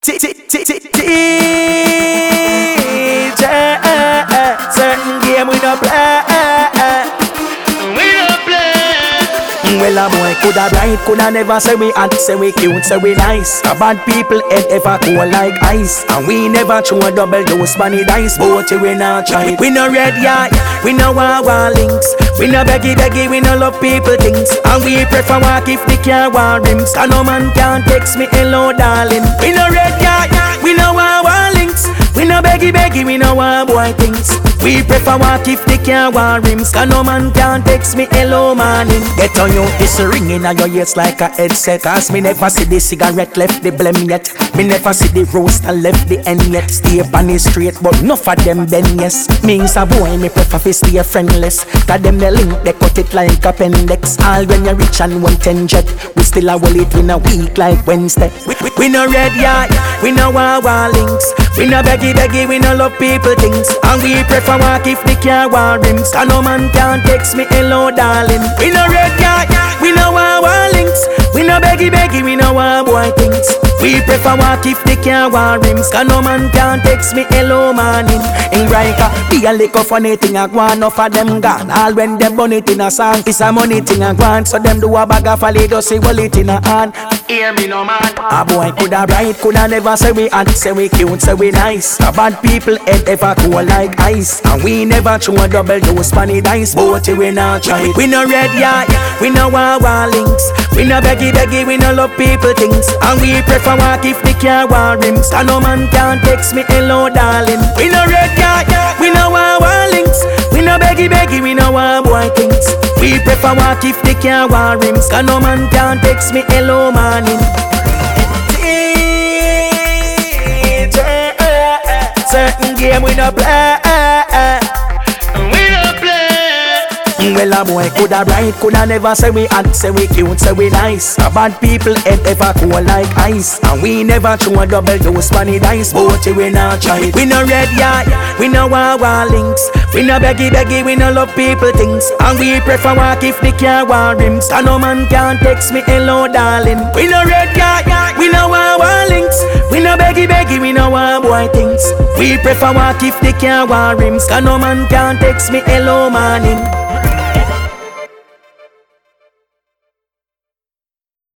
Certain game we don't play. Well, a boy coulda bright, coulda never say we hot, say we cute, say we nice. A bad people head ever cool like ice, and we never throw a double dose bunny dice. But we not try. We no red yard, we no war links. We no beggy, we no love people things, and we prefer walk if the car war rims. And no man can text me hello darling. We no red yard, we no war links. We no beggy, we no want boy things. We prefer walk if the car war rims. Cause no man can text me hello morning. Get on you, this ringing on your ears like a headset. Cause me never see the cigarette left the blem yet. Me never see the roaster left the end yet. Stay on the straight but enough of them bend yes. Means a boy me prefer to stay friendless. Cause them the link they cut it like appendix. All when you rich and 110 jet, we still a will it in a week like Wednesday. We no red yard, we no war links. We no beggy, we no love people things, and we prefer walk if the car war rims. Cause no man can text me hello darling. We no red yard, we no war links. We no beggy, we no want boy things. We prefer walk if the car war rims. Cause no man can text me hello morning. In Riker, be a lick of funny thing a go on, off of them gone. All when them burn it in a song, it's a money thing a go on. So them do a bag of folly, just say well it in a hand. Hear me no man. A boy coulda bright, coulda never say we hot, say we cute, say we nice. A bad people head ever cool like ice, and we never throw a double dose funny dice. But we not try. We no red yard, we no war links. We no beggy, we no love people things, and we prefer walk if the car war rims. And no man can text me hello darling. We no red yard, we no war links. We no beggy, we no want boy things. We prefer walk if the car war rims. And no man can text me hello morning. Certain game we no play. Well, a boy coulda bright, coulda never say we hot, say we cute, say we nice. A bad people head ever cool like ice, and we never throw a double dose bunny dice. But we not try. We no red yard, we no war links. We no beggy, we no love people things, and we prefer walk if the car war rims. And no man can text me hello darling. We no red yard, we no war links. We no beggy, we no want boy things. We prefer walk if the car war rims. Cause no man can text me hello morning.